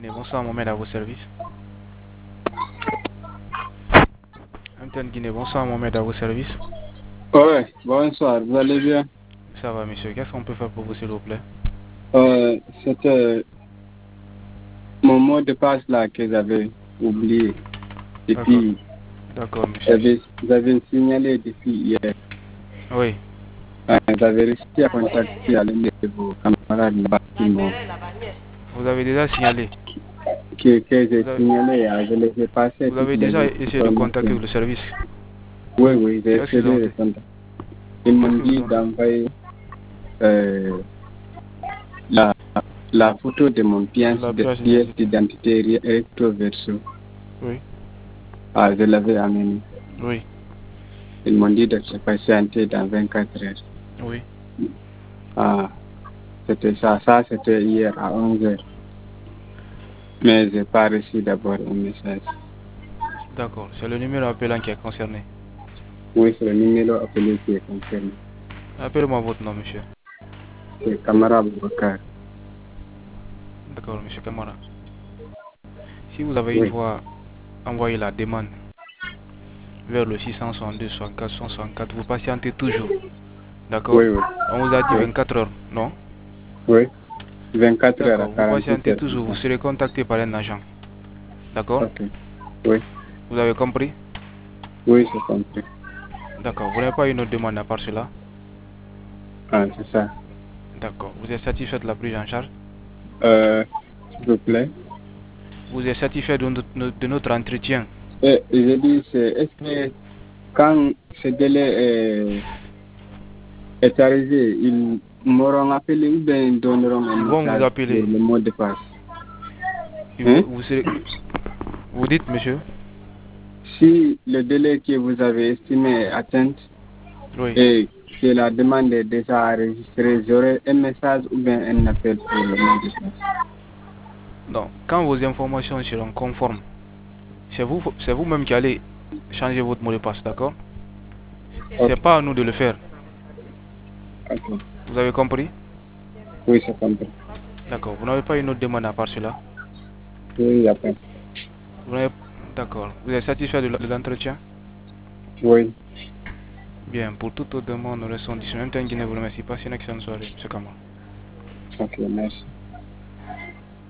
Bonsoir Mohamed, à vos services. Antenne Guinée, bonsoir Mohamed, à vos services. Ouais, bonsoir, vous allez bien? Ça va monsieur, qu'est-ce qu'on peut faire pour vous s'il vous plaît? C'était mon mot de passe là que j'avais oublié D'accord, depuis. d'accord monsieur. Vous avez signalé depuis hier. Oui, Vous avez réussi à contacter l'un de vos camarades là-bas vous avez déjà signalé. que j'ai Vous avez, signalé. Je les ai passé vous toutes avez les déjà essayé de contacter informations. le service. Oui, j'ai Qu'est-ce essayé qu'ils ont de dit? contacter. Ils m'ont Qu'est-ce qu'ils vous dit ont dit? d'envoyer euh, la, la photo de mon pièce La pièce d'identité. d'identité recto verso. Oui, Je l'avais amené. oui, Ils m'ont dit de se patienter dans 24 heures. oui. C'était ça. Ça, c'était hier à 11 heures. Mais je n'ai pas reçu d'abord un message. D'accord, c'est le numéro appelant qui est concerné. Oui, c'est le numéro appelé qui est concerné. Appelez-moi votre nom monsieur. C'est Kamara Boubacar. D'accord monsieur Kamara. Si vous avez une Oui. fois envoyé la demande vers le 662 64 164, vous patientez toujours. D'accord? Oui, oui. On vous a dit Oui. 24 heures, non? Oui. 24 heures à D'accord, vous 48 patientez heures. toujours, vous serez contacté par un agent. D'accord? Ok. Oui. Vous avez compris? Oui, j'ai compris. D'accord, vous n'avez pas une autre demande à part cela? C'est ça. D'accord, vous êtes satisfait de la prise en charge? S'il vous plaît. Vous êtes satisfait de notre entretien? Je dis, est-ce que quand ce délai est arrivé, ils m'auront appelé ou bien ils donneront un Ils vont vous message sur appeler. le mot de passe? Hein? Vous dites, monsieur? Si le délai que vous avez estimé est atteint Oui. et que la demande est déjà enregistrée, j'aurai un message ou bien un appel pour le mot de passe. Donc, quand vos informations seront conformes, c'est vous-même qui allez changer votre mot de passe, d'accord? Ok. C'est pas à nous de le faire. Ok. Vous avez compris? Oui, c'est compris. D'accord, vous n'avez pas une autre demande à part cela? Oui, après. Vous n'avez... D'accord. Vous êtes satisfait de l'entretien? Oui. Bien, pour toute autre demande, nous restons disponibles. Même temps, Guinée vous remercie. Passez une excellente soirée, M. Kamara. Ok, merci.